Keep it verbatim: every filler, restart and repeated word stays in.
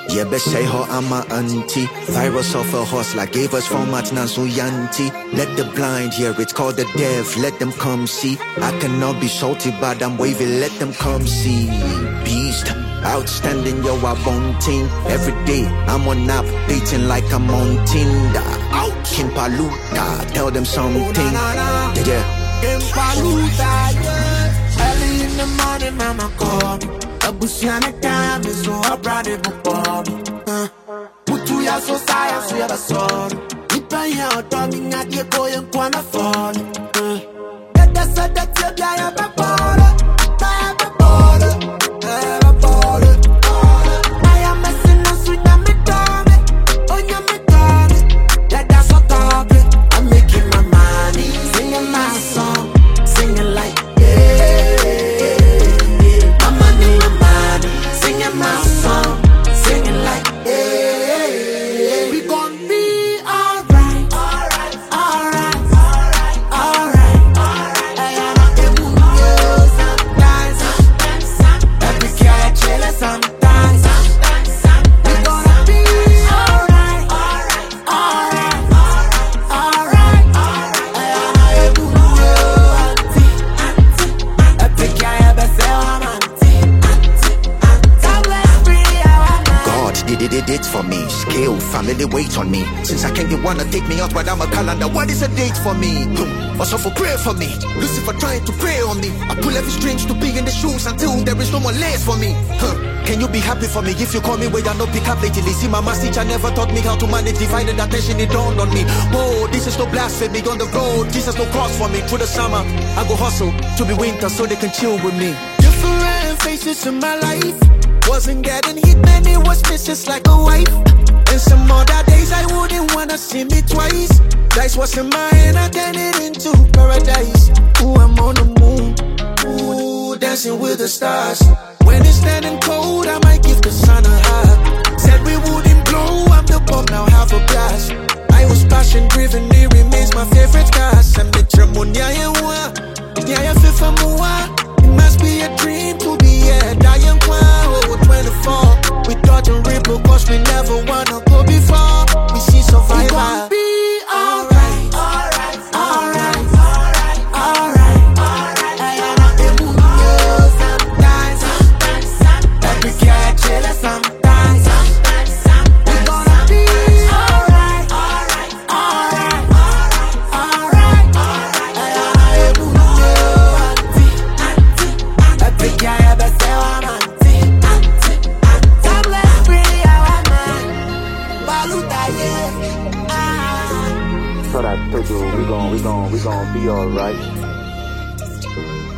Yeah, but say her, I'm my auntie. Virus off a horse like gave us format Nansu Yanti. Let the blind hear, it's called the deaf, let them come see. I cannot be salty, but I'm wavy, let them come see. Beast, outstanding, yo, I won't team. Every day, I'm on app, dating like I'm on Tinder. Kimpaluta, tell them something. Yeah, yeah. Kimpaluta, yeah. Early in the morning, mama call me. A bush on the time is so I brought it before me. Put you ya so science, we have a sword. Nipa ya otomi na die boy and kwana fall. Let us set that you guy up a border. I have a border. I have a border. I am messing us with a medallion. Oh, your medallion. Let us talk talking. I'm making my money. Singing my song. Singing like, yeah. My money, my money. Singing my song. Singing like, yeah. We gon' be alright. Alright. Alright. Alright. Alright. Alright. I am not the mood, yo. Sometimes. Sometimes. Every cat chillin' sometimes. Sometimes. Sometimes. We gonna be alright. Alright. Alright. Alright. Alright. I am not the mood, yo. Auntie. Auntie. Every cat ever say I'm auntie. Auntie. Auntie. Let's free our mind. God did it, it, it for me. Scale, family wait on me. Since I can't get one to take me out, but I'm a calendar. What is a date for me? Hmm. Also for pray for me. Lucifer trying to pray on me. I pull every strings to be in the shoes until there is no more lace for me. Huh. Can you be happy for me if you call me where you're not pick up lately? See, my math teacher never taught me how to manage divided attention. It dawned on me. Whoa, this is no blasphemy on the road. Jesus no cross for me. Through the summer, I go hustle to be winter so they can chill with me. Different faces in my life. Wasn't getting hit, man, it was just like a wife. And some other days I wouldn't wanna see me twice. Dice was in my hand, I turned it into paradise. Ooh, I'm on the moon. Ooh, dancing with the stars. When it's standing cold, I might give the sun a hug. Said we wouldn't blow, I'm the bomb, now have a blast. I was passion driven, it remains my favorite cast. And the Tramonia, yeah, it must be a dream to be here. Dying oh, twenty-four. We dodge and ripple, cause we never wanna go before. We see survivor. We gon' be alright. Alright. Alright. Alright. Alright. Alright. I am not the mood, yo. Sometimes. Sometimes. Sometimes. Every cat chillin' sometimes. Sometimes. Sometimes. We gonna be alright. Alright. Alright. Alright. Alright. I am not the mood, yo. Auntie. Auntie. Every cat ever say I'm auntie. Auntie. Auntie. Let's free our mind. Baluta, yeah. Ah. So that told you we gon' we gon' we gon' be alright.